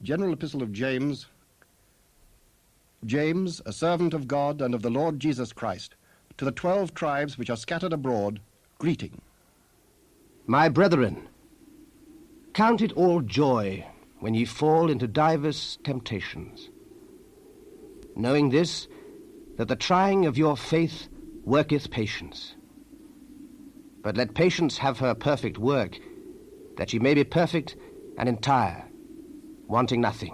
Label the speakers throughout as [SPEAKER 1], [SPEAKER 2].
[SPEAKER 1] General Epistle of James. James, a servant of God and of the Lord Jesus Christ, to the 12 tribes which are scattered abroad, greeting.
[SPEAKER 2] My brethren, count it all joy when ye fall into divers temptations, knowing this, that the trying of your faith worketh patience. But let patience have her perfect work, that ye may be perfect and entire, wanting nothing.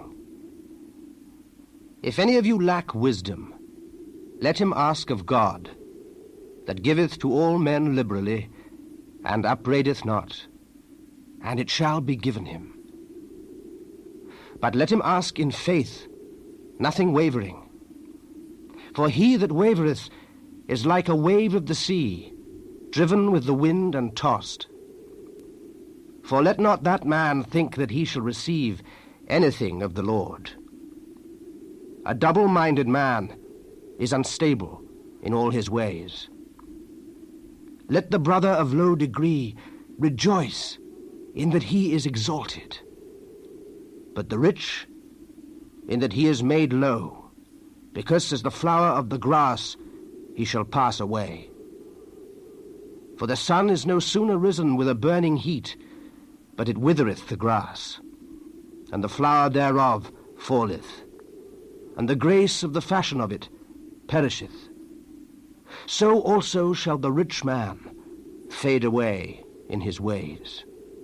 [SPEAKER 2] If any of you lack wisdom, let him ask of God, that giveth to all men liberally, and upbraideth not, and it shall be given him. But let him ask in faith, nothing wavering. For he that wavereth is like a wave of the sea, driven with the wind and tossed. For let not that man think that he shall receive anything of the Lord. A double-minded man is unstable in all his ways. Let the brother of low degree rejoice in that he is exalted, but the rich in that he is made low, because as the flower of the grass he shall pass away. For the sun is no sooner risen with a burning heat, but it withereth the grass, and the flower thereof falleth, and the grace of the fashion of it perisheth. So also shall the rich man fade away in his ways.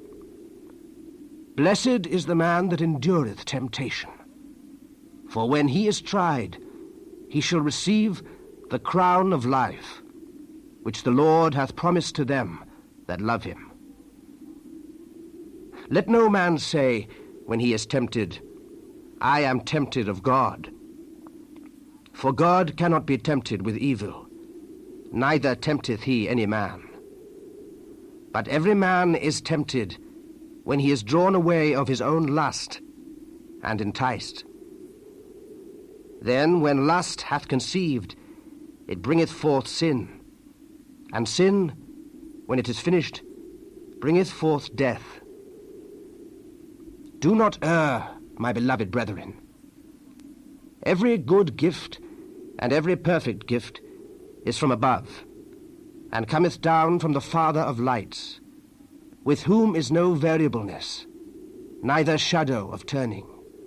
[SPEAKER 2] Blessed is the man that endureth temptation, for when he is tried, he shall receive the crown of life, which the Lord hath promised to them that love him. Let no man say, when he is tempted, I am tempted of God. For God cannot be tempted with evil, neither tempteth he any man. But every man is tempted when he is drawn away of his own lust and enticed. Then when lust hath conceived, it bringeth forth sin, and sin, when it is finished, bringeth forth death. Do not err, my beloved brethren. Every good gift and every perfect gift is from above, and cometh down from the Father of lights, with whom is no variableness, neither shadow of turning.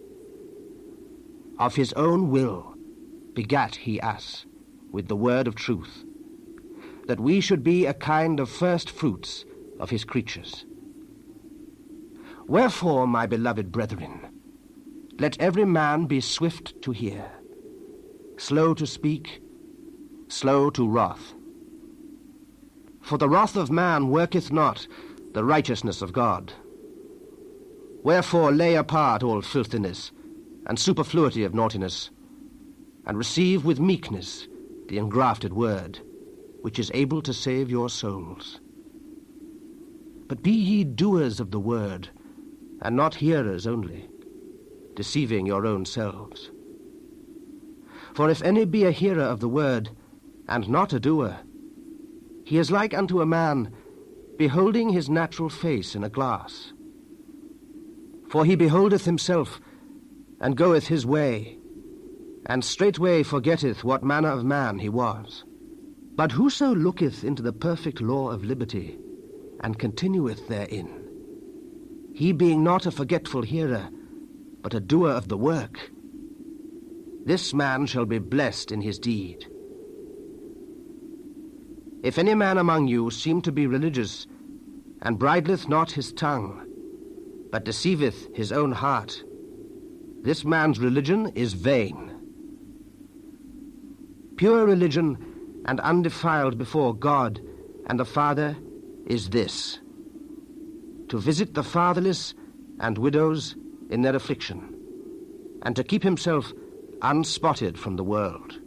[SPEAKER 2] Of his own will begat he us with the word of truth, that we should be a kind of first fruits of his creatures. Wherefore, my beloved brethren, let every man be swift to hear, slow to speak, slow to wrath. For the wrath of man worketh not the righteousness of God. Wherefore lay apart all filthiness and superfluity of naughtiness, and receive with meekness the engrafted word, which is able to save your souls. But be ye doers of the word, and not hearers only, deceiving your own selves. For if any be a hearer of the word, and not a doer, he is like unto a man beholding his natural face in a glass. For he beholdeth himself, and goeth his way, and straightway forgetteth what manner of man he was. But whoso looketh into the perfect law of liberty, and continueth therein, he being not a forgetful hearer, but a doer of the work, this man shall be blessed in his deed. If any man among you seem to be religious, and bridleth not his tongue, but deceiveth his own heart, this man's religion is vain. Pure religion and undefiled before God and the Father is this: to visit the fatherless and widows in their affliction, and to keep himself unspotted from the world.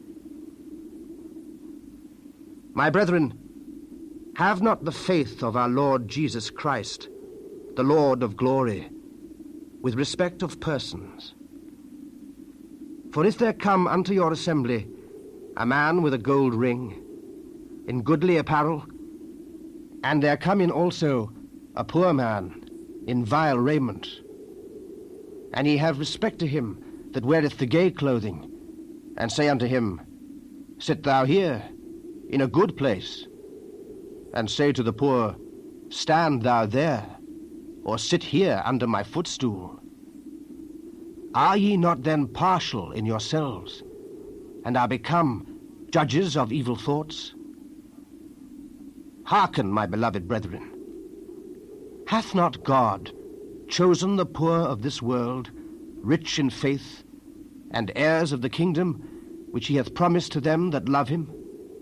[SPEAKER 2] My brethren, have not the faith of our Lord Jesus Christ, the Lord of glory, with respect of persons. For if there come unto your assembly a man with a gold ring, in goodly apparel, and there come in also a poor man in vile raiment, and ye have respect to him that weareth the gay clothing, and say unto him, Sit thou here, in a good place, and say to the poor, Stand thou there, or sit here under my footstool. Are ye not then partial in yourselves, and are become judges of evil thoughts? Hearken, my beloved brethren. Hath not God chosen the poor of this world, rich in faith, and heirs of the kingdom which he hath promised to them that love him?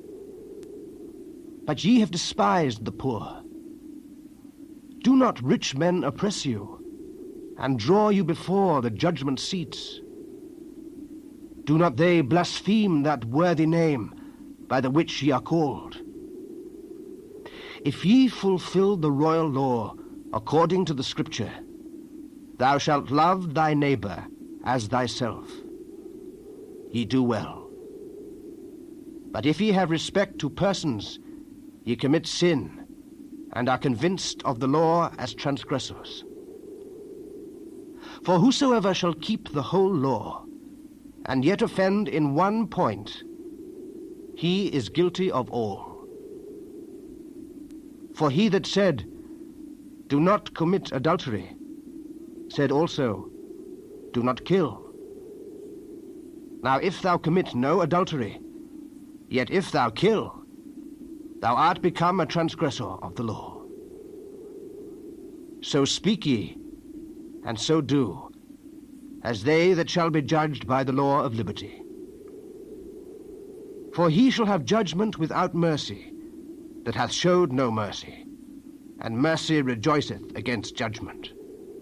[SPEAKER 2] But ye have despised the poor. Do not rich men oppress you, and draw you before the judgment seats? Do not they blaspheme that worthy name by the which ye are called? If ye fulfill the royal law according to the Scripture, Thou shalt love thy neighbor as thyself, ye do well. But if ye have respect to persons, ye commit sin, and are convinced of the law as transgressors. For whosoever shall keep the whole law, and yet offend in one point, he is guilty of all. For he that said, Do not commit adultery, said also, Do not kill. Now if thou commit no adultery, yet if thou kill, thou art become a transgressor of the law. So speak ye, and so do, as they that shall be judged by the law of liberty. For he shall have judgment without mercy, that hath showed no mercy, and mercy rejoiceth against judgment.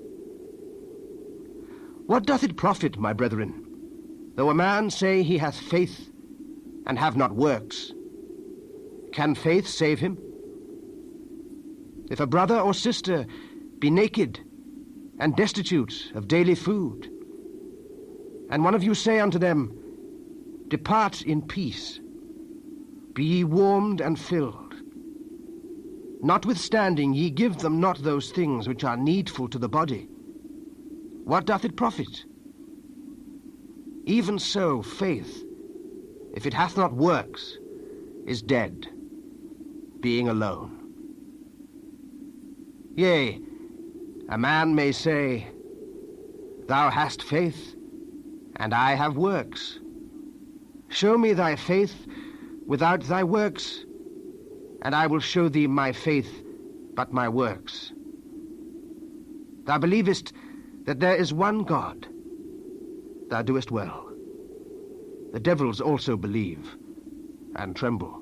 [SPEAKER 2] What doth it profit, my brethren, though a man say he hath faith, and have not works? Can faith save him? If a brother or sister be naked, and destitute of daily food, and one of you say unto them, Depart in peace, be ye warmed and filled, notwithstanding ye give them not those things which are needful to the body, what doth it profit? Even so faith, if it hath not works, is dead, being alone. Yea, a man may say, Thou hast faith, and I have works. Show me thy faith without thy works, and I will show thee my faith but my works. Thou believest that there is one God. Thou doest well. The devils also believe, and tremble.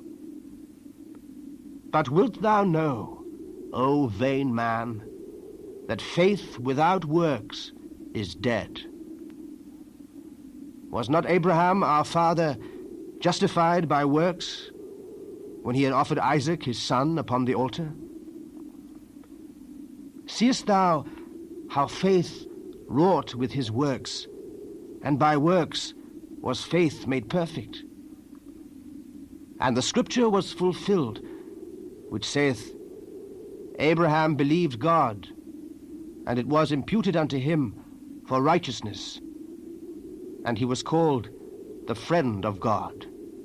[SPEAKER 2] But wilt thou know, O vain man, that faith without works is dead? Was not Abraham our father justified by works when he had offered Isaac his son upon the altar? Seest thou how faith wrought with his works, and by works was faith made perfect? And the scripture was fulfilled, which saith, Abraham believed God, and it was imputed unto him for righteousness, and he was called the friend of God.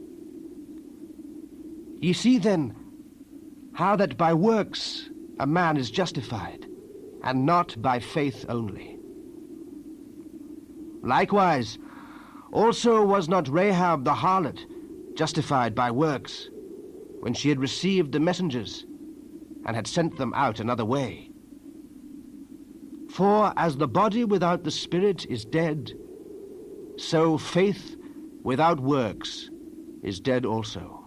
[SPEAKER 2] Ye see then how that by works a man is justified, and not by faith only. Likewise, also was not Rahab the harlot justified by works, when she had received the messengers, and had sent them out another way? For as the body without the spirit is dead, so faith without works is dead also.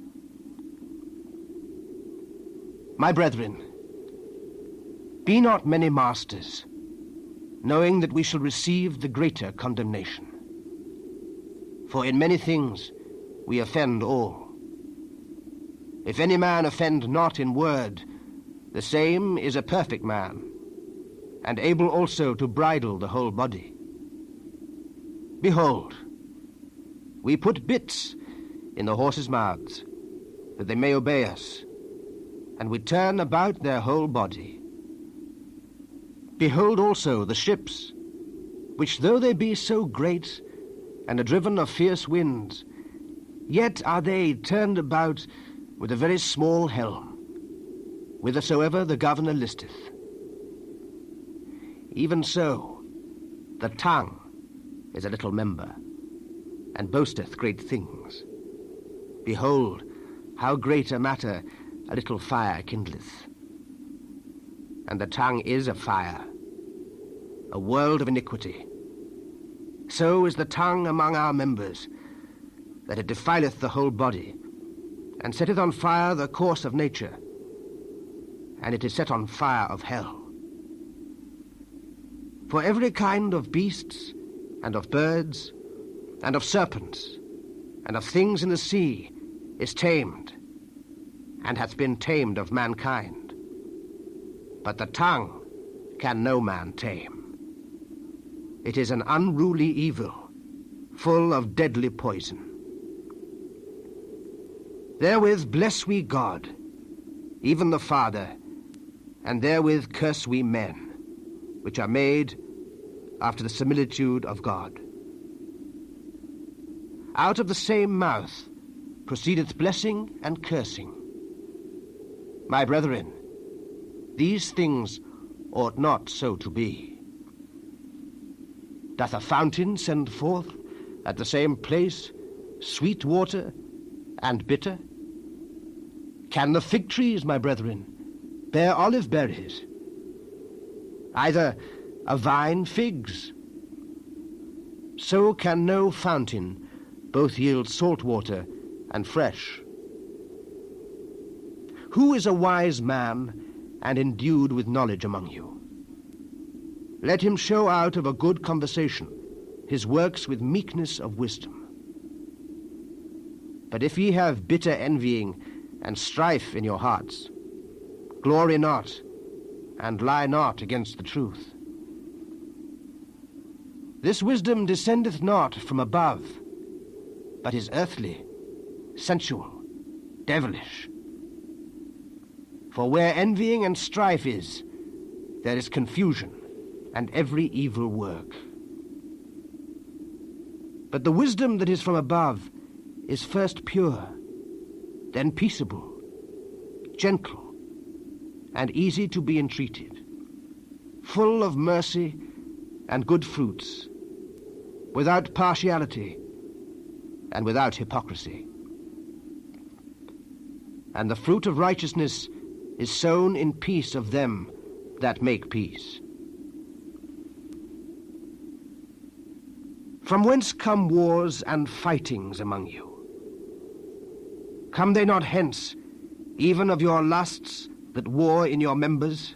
[SPEAKER 2] My brethren, be not many masters, knowing that we shall receive the greater condemnation. For in many things we offend all. If any man offend not in word, the same is a perfect man, and able also to bridle the whole body. Behold, we put bits in the horses' mouths, that they may obey us, and we turn about their whole body. Behold also the ships, which though they be so great, and are driven of fierce winds, yet are they turned about with a very small helm, whithersoever the governor listeth. Even so, the tongue is a little member, and boasteth great things. Behold, how great a matter a little fire kindleth. And the tongue is a fire, a world of iniquity. So is the tongue among our members, that it defileth the whole body, and setteth on fire the course of nature, and it is set on fire of hell. For every kind of beasts, and of birds, and of serpents, and of things in the sea is tamed, and hath been tamed of mankind. But the tongue can no man tame. It is an unruly evil, full of deadly poison. Therewith bless we God, even the Father, and therewith curse we men, which are made after the similitude of God. Out of the same mouth proceedeth blessing and cursing. My brethren, these things ought not so to be. Doth a fountain send forth at the same place sweet water and bitter? Can the fig trees, my brethren, bear olive berries? Either a vine figs? So can no fountain both yield salt water and fresh. Who is a wise man and endued with knowledge among you? Let him show out of a good conversation his works with meekness of wisdom. But if ye have bitter envying and strife in your hearts, glory not, and lie not against the truth. This wisdom descendeth not from above, but is earthly, sensual, devilish. For where envying and strife is, there is confusion and every evil work. But the wisdom that is from above is first pure, then peaceable, gentle, and easy to be entreated, full of mercy and good fruits, without partiality and without hypocrisy. And the fruit of righteousness is sown in peace of them that make peace. From whence come wars and fightings among you? Come they not hence, even of your lusts that war in your members?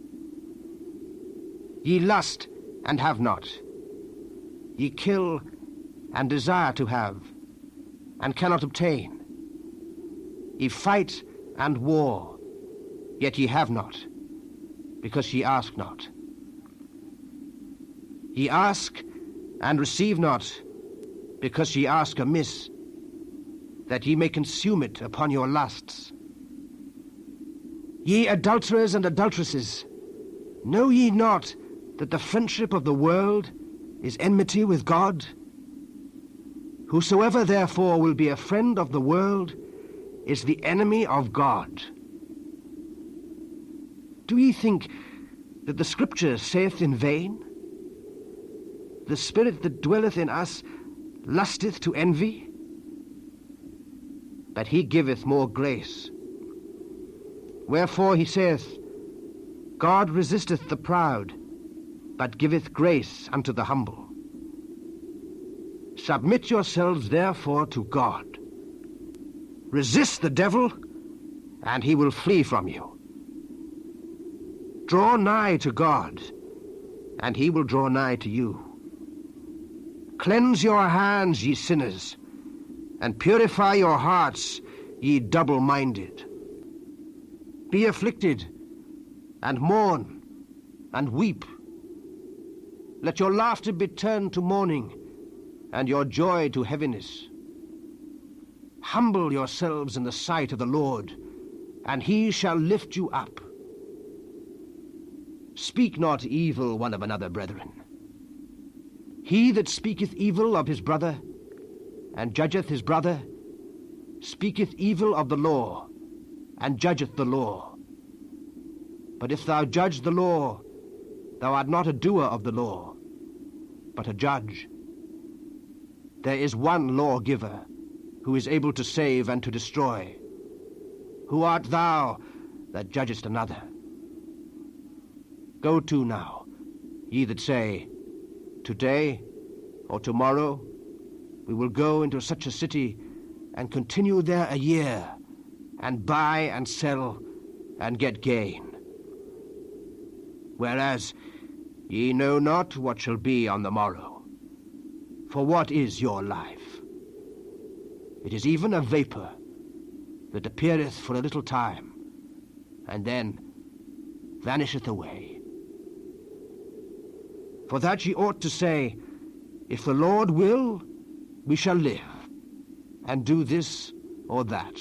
[SPEAKER 2] Ye lust and have not. Ye kill and desire to have, and cannot obtain. Ye fight and war, yet ye have not, because ye ask not. Ye ask and receive not, because ye ask amiss, that ye may consume it upon your lusts. Ye adulterers and adulteresses, know ye not that the friendship of the world is enmity with God? Whosoever therefore will be a friend of the world is the enemy of God. Do ye think that the Scripture saith in vain? The Spirit that dwelleth in us lusteth to envy, but he giveth more grace. Wherefore he saith, God resisteth the proud, but giveth grace unto the humble. Submit yourselves therefore to God. Resist the devil, and he will flee from you. Draw nigh to God, and he will draw nigh to you. Cleanse your hands, ye sinners, and purify your hearts, ye double-minded. Be afflicted, and mourn, and weep. Let your laughter be turned to mourning, and your joy to heaviness. Humble yourselves in the sight of the Lord, and he shall lift you up. Speak not evil one of another, brethren. He that speaketh evil of his brother, and judgeth his brother, speaketh evil of the law, and judgeth the law. But if thou judge the law, thou art not a doer of the law, but a judge. There is one lawgiver, who is able to save and to destroy. Who art thou that judgest another? Go to now, ye that say, Today or tomorrow we will go into such a city and continue there a year, and buy and sell and get gain. Whereas ye know not what shall be on the morrow. For what is your life? It is even a vapor that appeareth for a little time, and then vanisheth away. For that ye ought to say, If the Lord will, we shall live, and do this or that.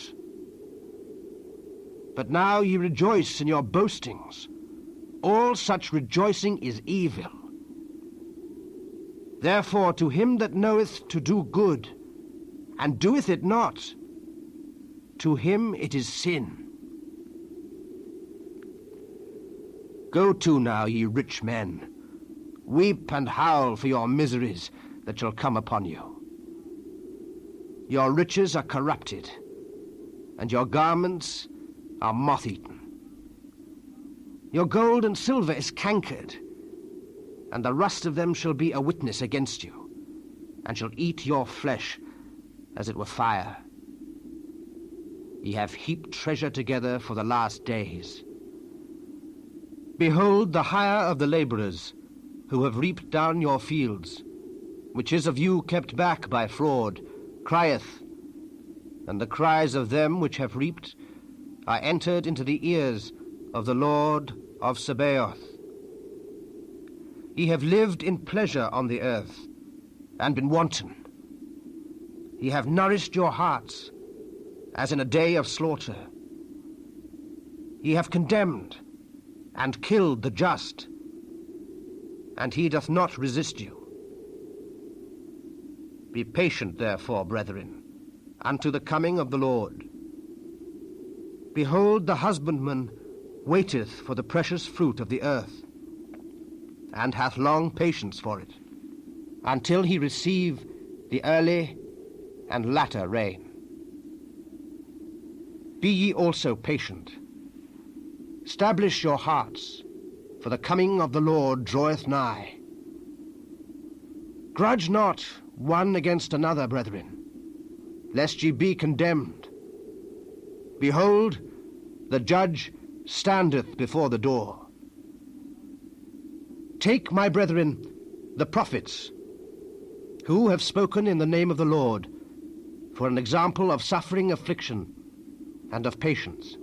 [SPEAKER 2] But now ye rejoice in your boastings. All such rejoicing is evil. Therefore to him that knoweth to do good, and doeth it not, to him it is sin. Go to now, ye rich men, weep and howl for your miseries that shall come upon you. Your riches are corrupted, and your garments are moth-eaten. Your gold and silver is cankered, and the rust of them shall be a witness against you, and shall eat your flesh as it were fire. Ye have heaped treasure together for the last days. Behold the hire of the laborers, who have reaped down your fields, which is of you kept back by fraud, crieth, and the cries of them which have reaped are entered into the ears of the Lord of Sabaoth. Ye have lived in pleasure on the earth, and been wanton. Ye have nourished your hearts, as in a day of slaughter. Ye have condemned and killed the just, and he doth not resist you. Be patient, therefore, brethren, unto the coming of the Lord. Behold, the husbandman waiteth for the precious fruit of the earth, and hath long patience for it, until he receive the early and latter rain. Be ye also patient. Establish your hearts, for the coming of the Lord draweth nigh. Grudge not one against another, brethren, lest ye be condemned. Behold, the judge standeth before the door. Take, my brethren, the prophets, who have spoken in the name of the Lord, for an example of suffering, affliction, and of patience.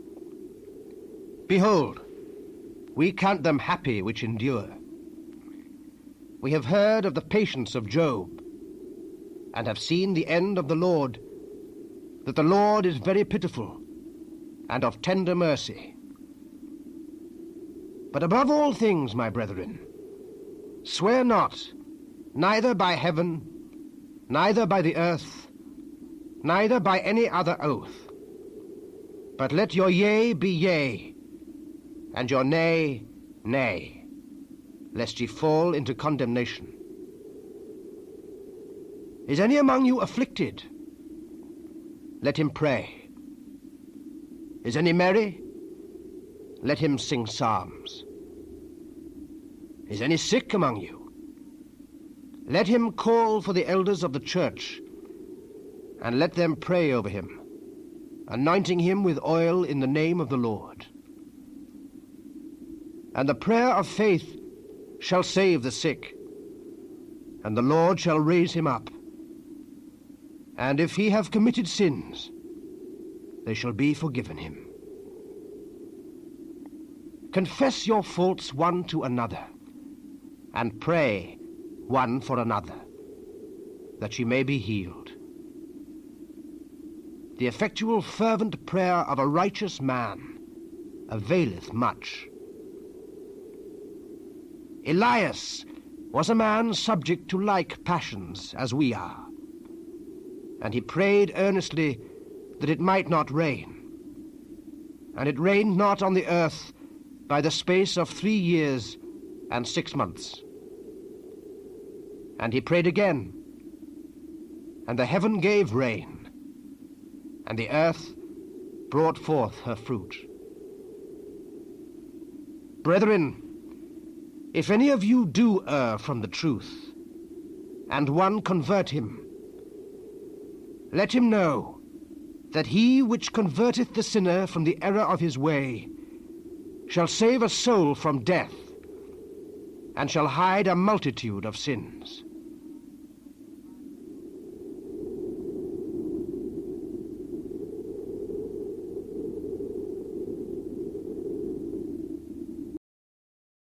[SPEAKER 2] Behold, we count them happy which endure. We have heard of the patience of Job, and have seen the end of the Lord, that the Lord is very pitiful, and of tender mercy. But above all things, my brethren, swear not, neither by heaven, neither by the earth, neither by any other oath, but let your yea be yea, and your nay, nay, lest ye fall into condemnation. Is any among you afflicted? Let him pray. Is any merry? Let him sing psalms. Is any sick among you? Let him call for the elders of the church, and let them pray over him, anointing him with oil in the name of the Lord. And the prayer of faith shall save the sick, and the Lord shall raise him up. And if he have committed sins, they shall be forgiven him. Confess your faults one to another, and pray one for another, that ye may be healed. The effectual fervent prayer of a righteous man availeth much. Elias was a man subject to like passions as we are. And he prayed earnestly that it might not rain. And it rained not on the earth by the space of 3 years and 6 months. And he prayed again, and the heaven gave rain, and the earth brought forth her fruit. Brethren, if any of you do err from the truth, and one convert him, let him know that he which converteth the sinner from the error of his way shall save a soul from death, and shall hide a multitude of sins.